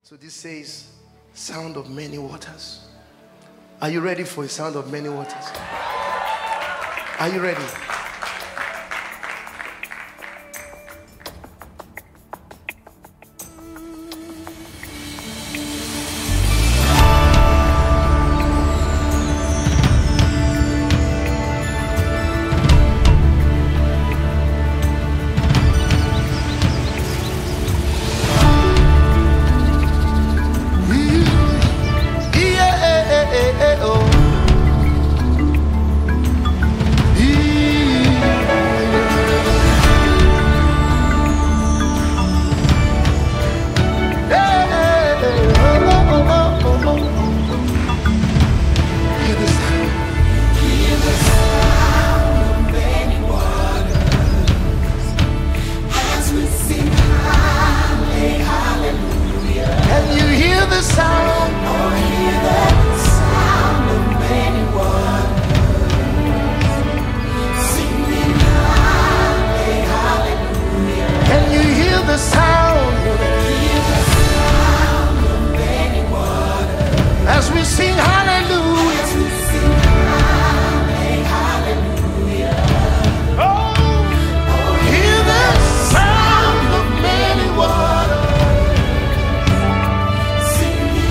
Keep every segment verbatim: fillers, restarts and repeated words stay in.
So this says, sound of many waters. Are you ready for a sound of many waters? Are you ready? Singing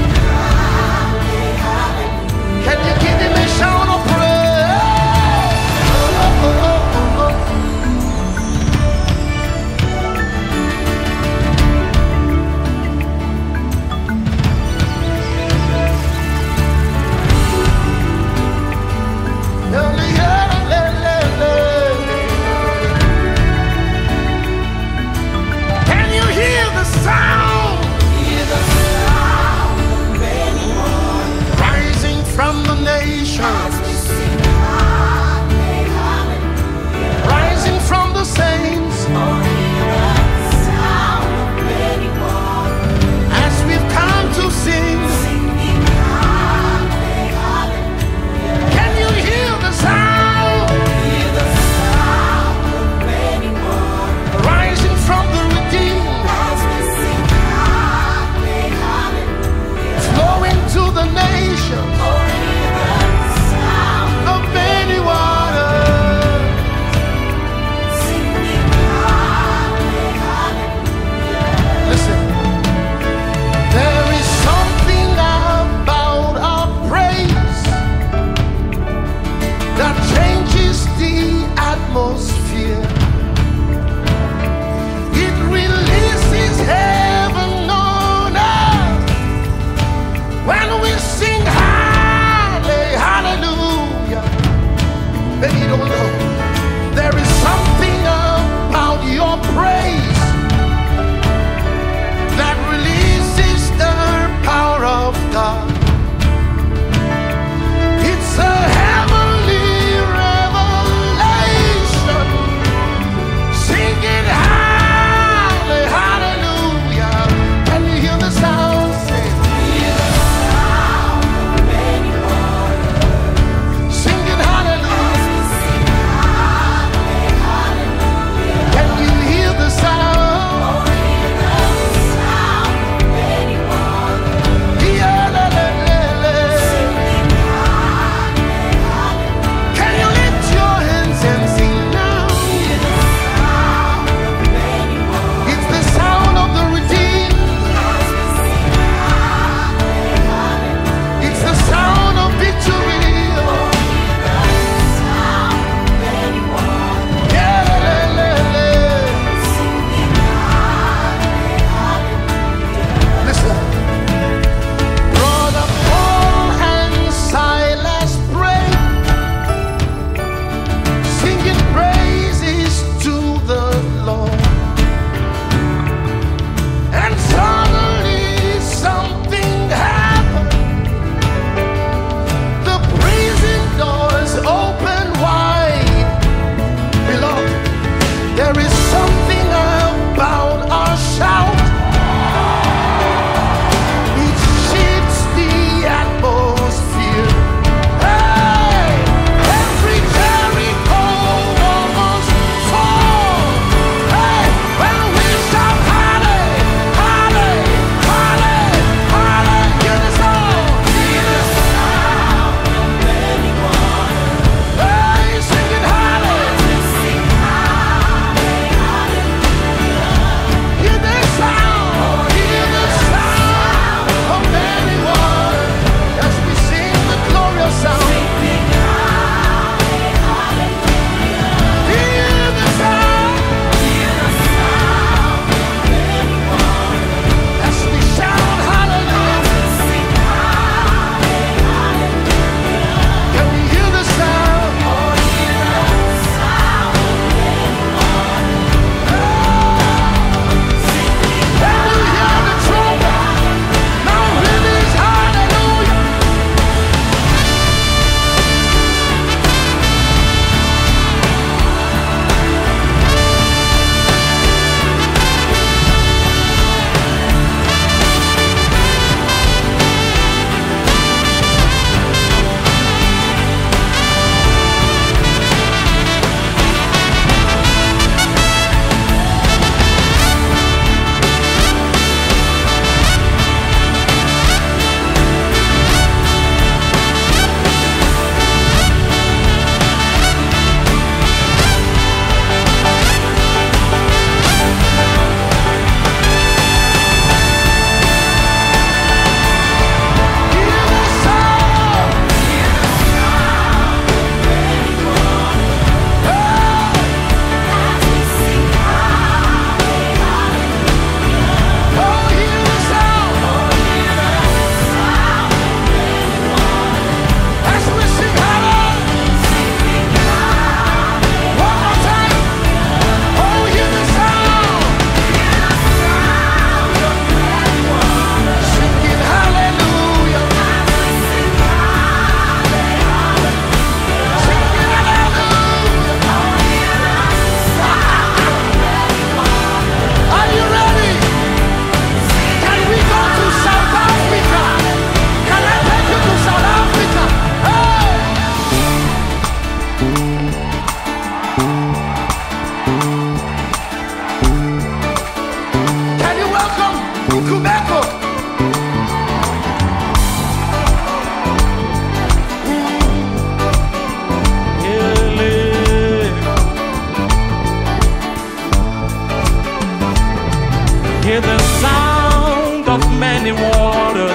many waters.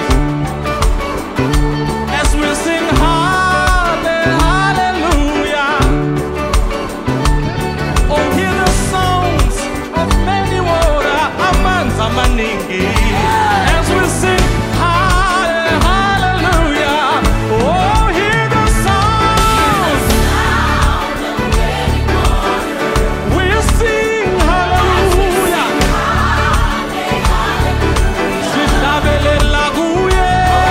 As we sing hallelujah, oh, hear the sounds of many waters. Amanza maningi. As we sing hallelujah, oh, hear the sounds. We sing hallelujah. Sitabele laguye.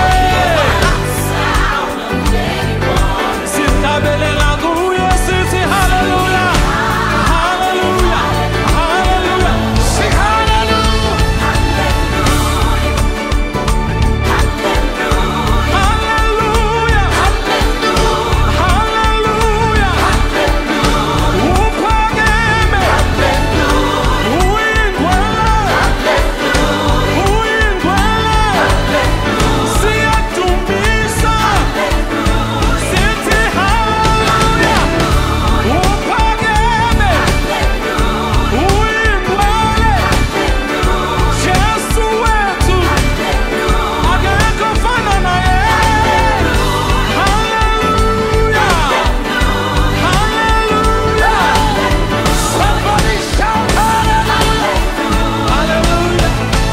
Sitabele laguye. Sisi hallelujah. Hallelujah. Hallelujah. Sing hallelujah. Hallelujah. Hallelujah. Upageme. Uingwele. Uingwele. Siyatumisa. Sithi hallelujah. Upageme. Uingwele. Jesu wetu. Akekho fana naye. Hallelujah. Hallelujah. Somebody shout hallelujah. Hallelujah.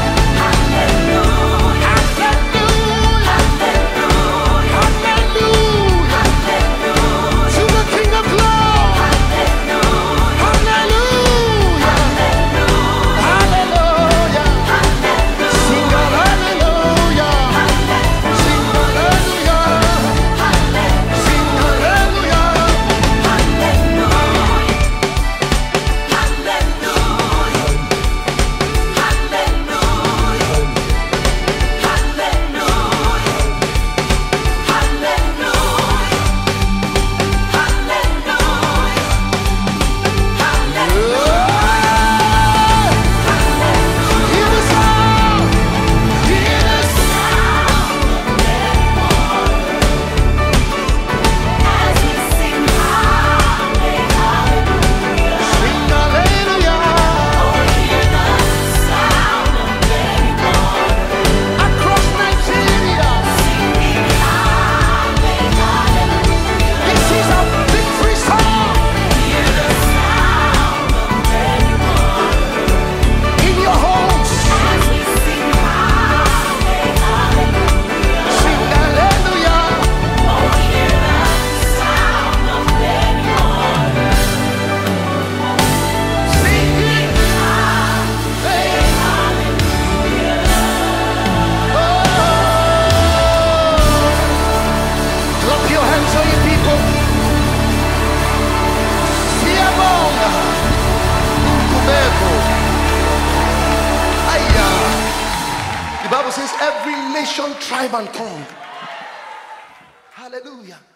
To the King of Glory. Hallelujah. Hallelujah. Sing hallelujah. Sing hallelujah. Sing hallelujah. Hear the sound. Hear the sound. Sing hallelujah. Across Nigeria. This is a victory song. In your homes. Sing hallelujah. Sing it. Clap your hands on you people. Siabonga. Kubeko. Aya. The Bible says every nation, tribe, and tongue. Hallelujah.